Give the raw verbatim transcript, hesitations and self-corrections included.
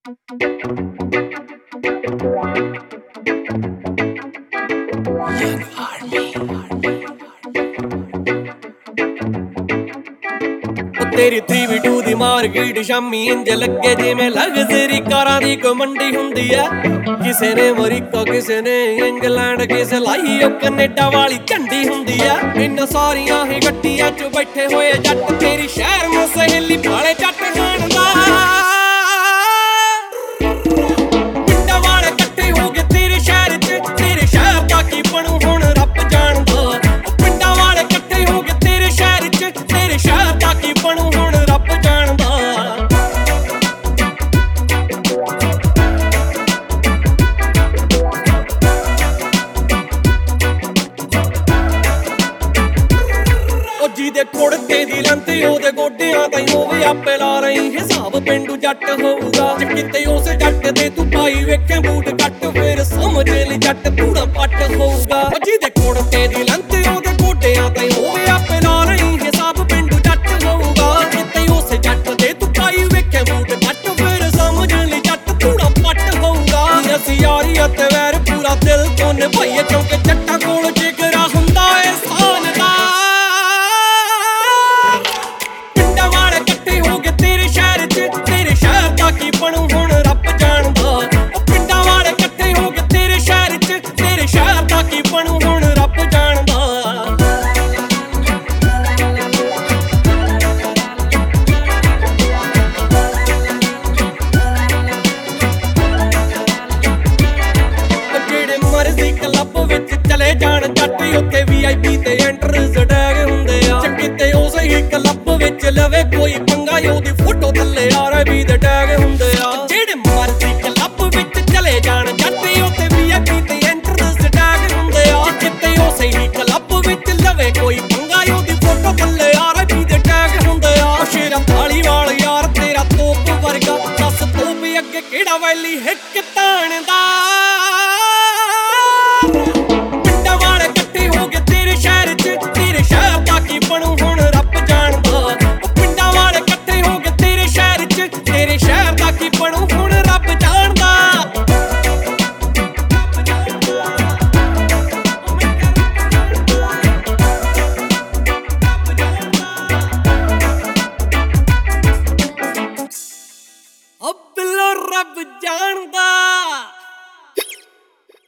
तेरी थ्री वी टू दी मार्केट शामी इंज लगे जिवें लग्जरी कारां दी कोई मंडी हुंदी है। किसे ने अमरीका किसे ने इंग्लैंड किसे लाई ओ कनेडा वाली झंडी हुंदी है। इन सारियां ही गड्डियां च बैठे होए जट तेरी शहर में सहेली भाले जट खान दा पिंडां वाले इकट्ठे हो गए तेरे शहर च तेरे शहर दा की बनू हुण रब जानदा। पिंडां वाले इकट्ठे हो गए तेरे शहर च तेरे शहर दा की बनू हुण रब जानदा। ਜਿਹਦੇ ਕੁੜਤੇ ਦੀ ਲੰਤ ਉਹਦੇ ਗੋਡਿਆਂ ਤਾਈਂ ਹੋਵੇ ਆਪੇ ਲਾ ਰਹੀ ਹਿਸਾਬ ਪਿੰਡੂ ਜੱਟ ਹੋਊਗਾ। ਜੇ ਕਿਤੇ ਉਸ ਜੱਟ ਦੇ ਤੂੰ ਪਾਈ ਵੇਖੇ ਬੂਟ ਕੱਟ ਫਿਰ ਸਮਝ ਲੈ ਜੱਟ ਪੂਰਾ ਪੱਟ ਹੋਊਗਾ। ਜਿਹਦੇ ਕੁੜਤੇ ਦੀ ਲੰਤ